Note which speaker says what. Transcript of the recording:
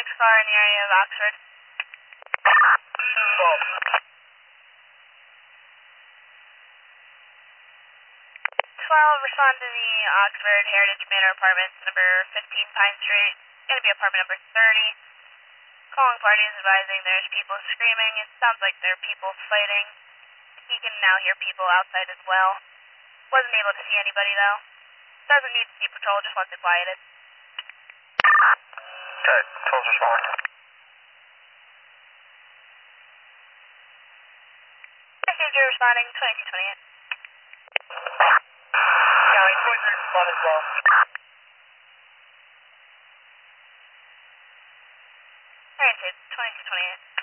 Speaker 1: car in the area of Oxford. 12, respond to the Oxford Heritage Manor Apartments, number 15 Pine Street. Going to be apartment number 30. Calling party is advising there's people screaming. It sounds like there are people fighting. He can now hear people outside as well. Wasn't able to see anybody though. Doesn't need to see patrol, just wants it quieted.
Speaker 2: Okay, patrol's responding.
Speaker 1: You're responding, 2228.
Speaker 2: County 23 respond as well.
Speaker 1: Alright, 2228.